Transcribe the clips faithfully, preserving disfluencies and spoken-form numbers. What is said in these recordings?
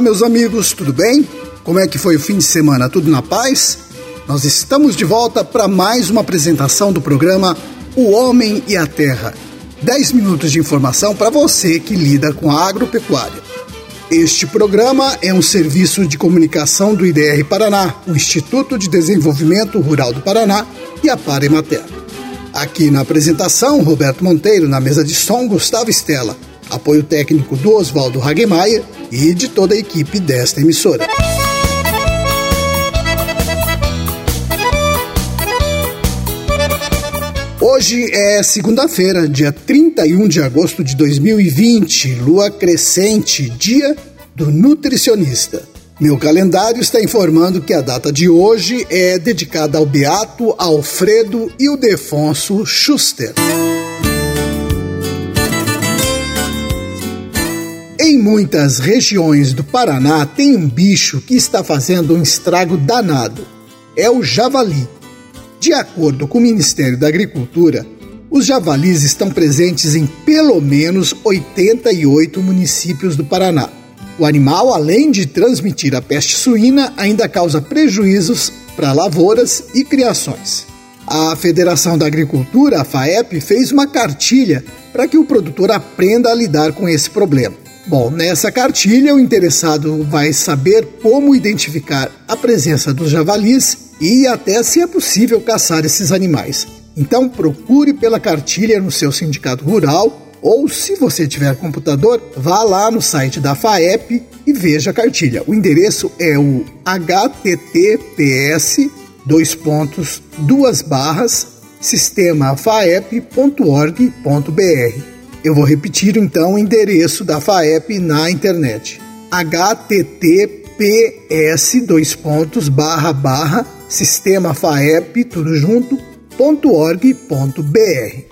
Olá, meus amigos, tudo bem? Como é que foi o fim de semana? Tudo na paz? Nós estamos de volta para mais uma apresentação do programa O Homem e a Terra. dez minutos de informação para você que lida com a agropecuária. Este programa é um serviço de comunicação do I D R Paraná, o Instituto de Desenvolvimento Rural do Paraná e a Par Emater. Aqui na apresentação, Roberto Monteiro, na mesa de som, Gustavo Stella, apoio técnico do Oswaldo Hagemeyer e de toda a equipe desta emissora. Hoje é segunda-feira, dia trinta e um de agosto de dois mil e vinte, lua crescente, dia do nutricionista. Meu calendário está informando que a data de hoje é dedicada ao beato Alfredo Ildefonso Schuster. Em muitas regiões do Paraná tem um bicho que está fazendo um estrago danado. É o javali. De acordo com o Ministério da Agricultura, os javalis estão presentes em pelo menos oitenta e oito municípios do Paraná. O animal, além de transmitir a peste suína, ainda causa prejuízos para lavouras e criações. A Federação da Agricultura, a FAEP, fez uma cartilha para que o produtor aprenda a lidar com esse problema. Bom, nessa cartilha o interessado vai saber como identificar a presença dos javalis e até se é possível caçar esses animais. Então procure pela cartilha no seu sindicato rural ou, se você tiver computador, vá lá no site da FAEP e veja a cartilha. O endereço é o https dois pontos duas barras sistema faep ponto org ponto br. Eu vou repetir então o endereço da FAEP na internet. https dois pontos barra barra sistema faep tudo junto ponto org ponto br.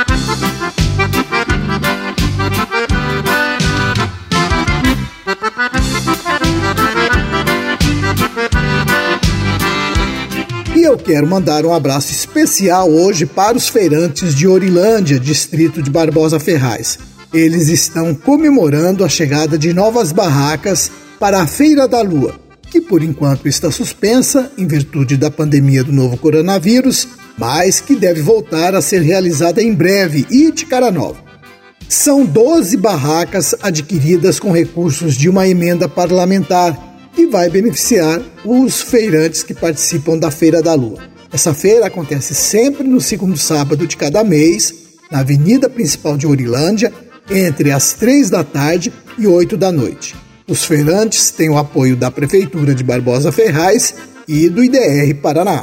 E eu quero mandar um abraço especial hoje para os feirantes de Orilândia, distrito de Barbosa Ferraz. Eles estão comemorando a chegada de novas barracas para a Feira da Lua, que por enquanto está suspensa em virtude da pandemia do novo coronavírus, mas que deve voltar a ser realizada em breve e de cara nova. São doze barracas adquiridas com recursos de uma emenda parlamentar, que vai beneficiar os feirantes que participam da Feira da Lua. Essa feira acontece sempre no segundo sábado de cada mês, na avenida principal de Orilândia, entre as três da tarde e oito da noite. Os feirantes têm o apoio da Prefeitura de Barbosa Ferraz e do I D R Paraná.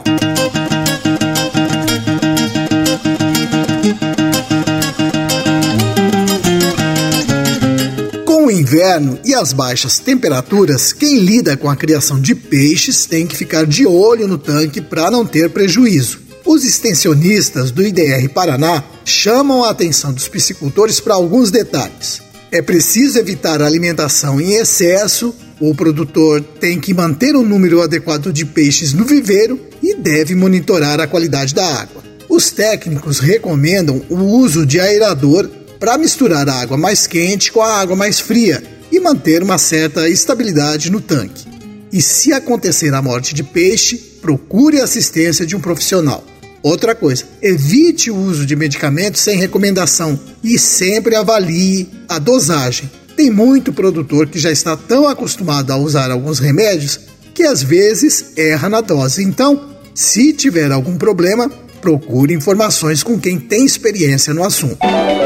O inverno e as baixas temperaturas, quem lida com a criação de peixes tem que ficar de olho no tanque para não ter prejuízo. Os extensionistas do I D R Paraná chamam a atenção dos piscicultores para alguns detalhes. É preciso evitar a alimentação em excesso, o produtor tem que manter o número adequado de peixes no viveiro e deve monitorar a qualidade da água. Os técnicos recomendam o uso de aerador para misturar a água mais quente com a água mais fria e manter uma certa estabilidade no tanque. E se acontecer a morte de peixe, procure a assistência de um profissional. Outra coisa, evite o uso de medicamentos sem recomendação e sempre avalie a dosagem. Tem muito produtor que já está tão acostumado a usar alguns remédios que às vezes erra na dose. Então, se tiver algum problema, procure informações com quem tem experiência no assunto.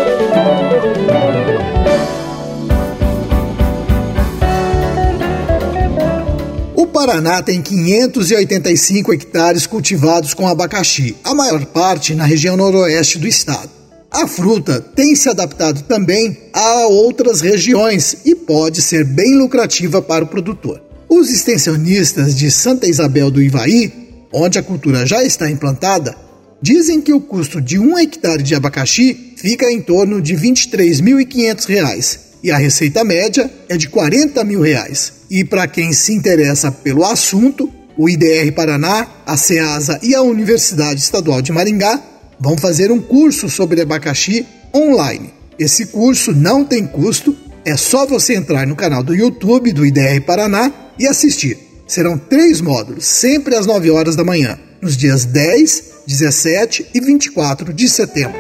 O Paraná tem quinhentos e oitenta e cinco hectares cultivados com abacaxi, a maior parte na região noroeste do estado. A fruta tem se adaptado também a outras regiões e pode ser bem lucrativa para o produtor. Os extensionistas de Santa Isabel do Ivaí, onde a cultura já está implantada, dizem que o custo de um hectare de abacaxi fica em torno de vinte e três mil e quinhentos reais e a receita média é de quarenta mil reais. E para quem se interessa pelo assunto, o I D R Paraná, a SEASA e a Universidade Estadual de Maringá vão fazer um curso sobre abacaxi online. Esse curso não tem custo É só você entrar no canal do YouTube do I D R Paraná e assistir. Serão três módulos, sempre às nove horas da manhã, nos dias dez, dezessete e vinte e quatro de setembro.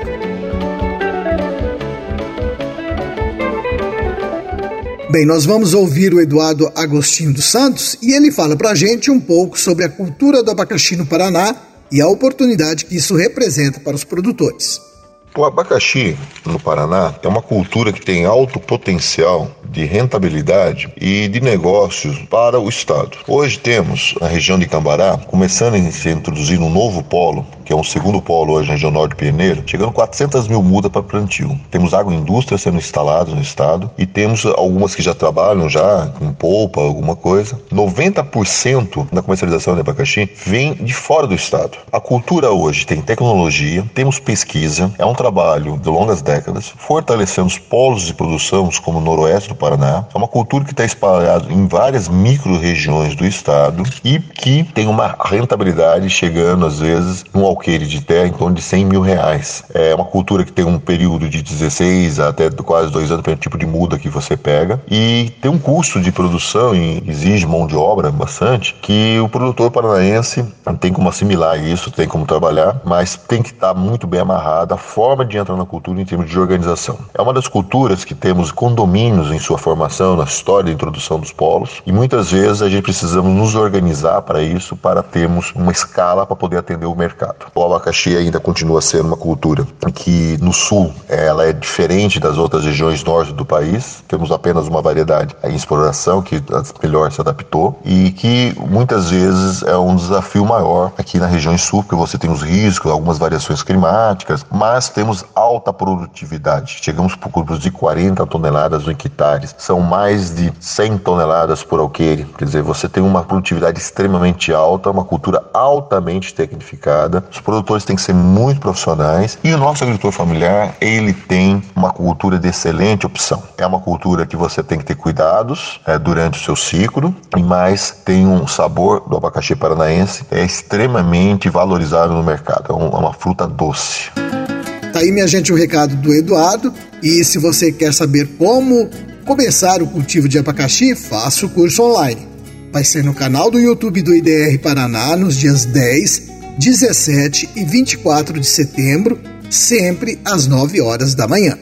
Bem, nós vamos ouvir o Eduardo Agostinho dos Santos e ele fala pra gente um pouco sobre a cultura do abacaxi no Paraná e a oportunidade que isso representa para os produtores. O abacaxi no Paraná é uma cultura que tem alto potencial de rentabilidade e de negócios para o estado. Hoje temos na região de Cambará começando a se introduzir um novo polo, que é um segundo polo hoje na região norte pioneiro, chegando quatrocentas mil mudas para plantio. Temos agroindústria sendo instalada no estado e temos algumas que já trabalham já com polpa, alguma coisa. noventa por cento da comercialização de abacaxi vem de fora do estado. A cultura hoje tem tecnologia, temos pesquisa, é um trabalho de longas décadas, fortalecendo os polos de produção como o noroeste do Paraná. É uma cultura que está espalhada em várias micro-regiões do estado e que tem uma rentabilidade chegando, às vezes, num alqueire de terra em torno de cem mil reais. É uma cultura que tem um período de dezesseis até quase dois anos para o tipo de muda que você pega e tem um custo de produção e exige mão de obra bastante, que o produtor paranaense tem como assimilar isso, tem como trabalhar, mas tem que estar muito bem amarrado a forma de entrar na cultura em termos de organização. É uma das culturas que temos condomínios em sua formação, na história de introdução dos polos, e muitas vezes a gente precisamos nos organizar para isso, para termos uma escala para poder atender o mercado. O abacaxi ainda continua sendo uma cultura que no sul ela é diferente das outras regiões norte do país. Temos apenas uma variedade em exploração que melhor se adaptou e que muitas vezes é um desafio maior aqui na região sul, porque você tem os riscos, algumas variações climáticas, mas temos alta produtividade. Chegamos por grupos de quarenta toneladas no hectares. São mais de cem toneladas por alqueire. Quer dizer, você tem uma produtividade extremamente alta, uma cultura altamente tecnificada. Os produtores têm que ser muito profissionais e o nosso agricultor familiar, ele tem uma cultura de excelente opção. É uma cultura que você tem que ter cuidados é, durante o seu ciclo, mas tem um sabor do abacaxi paranaense é extremamente valorizado no mercado. É uma fruta doce. Tá aí, minha gente, o recado do Eduardo. E se você quer saber como começar o cultivo de abacaxi, faça o curso online. Vai ser no canal do YouTube do I D R Paraná nos dias dez, dezessete e vinte e quatro de setembro, sempre às nove horas da manhã.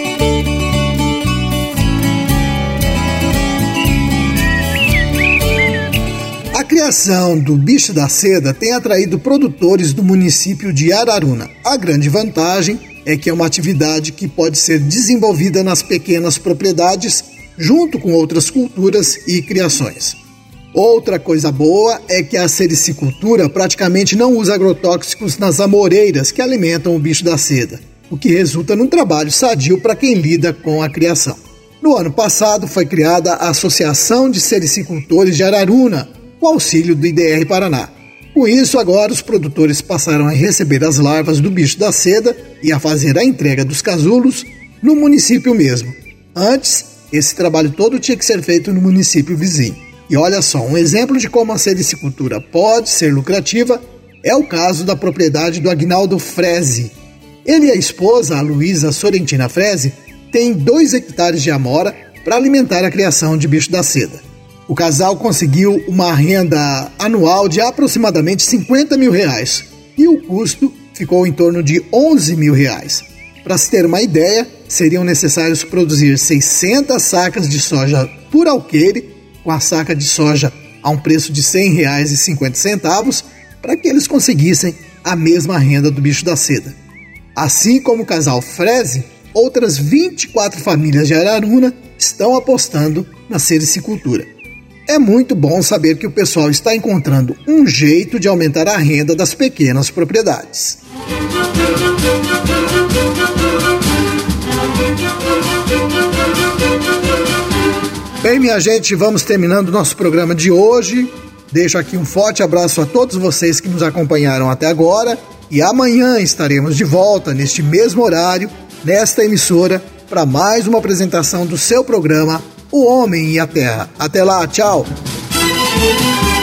A criação do bicho da seda tem atraído produtores do município de Araruna. A grande vantagem é que é uma atividade que pode ser desenvolvida nas pequenas propriedades, junto com outras culturas e criações. Outra coisa boa é que a sericicultura praticamente não usa agrotóxicos nas amoreiras que alimentam o bicho da seda, o que resulta num trabalho sadio para quem lida com a criação. No ano passado foi criada a Associação de Sericicultores de Araruna, com auxílio do I D R Paraná. Com isso, agora os produtores passaram a receber as larvas do bicho da seda e a fazer a entrega dos casulos no município mesmo. Antes, esse trabalho todo tinha que ser feito no município vizinho. E olha só, um exemplo de como a sericicultura pode ser lucrativa é o caso da propriedade do Agnaldo Freze. Ele e a esposa, a Luísa Sorentina Freze, têm dois hectares de amora para alimentar a criação de bicho da seda. O casal conseguiu uma renda anual de aproximadamente cinquenta mil reais e o custo ficou em torno de onze mil reais. Para se ter uma ideia, seriam necessários produzir seiscentas sacas de soja por alqueire, com a saca de soja a um preço de cem reais e cinquenta centavos, para que eles conseguissem a mesma renda do bicho da seda. Assim como o casal Freze, outras vinte e quatro famílias de Araruna estão apostando na sericicultura. É muito bom saber que o pessoal está encontrando um jeito de aumentar a renda das pequenas propriedades. Bem, minha gente, vamos terminando o nosso programa de hoje. Deixo aqui um forte abraço a todos vocês que nos acompanharam até agora e amanhã estaremos de volta neste mesmo horário, nesta emissora, para mais uma apresentação do seu programa O Homem e a Terra. Até lá, tchau!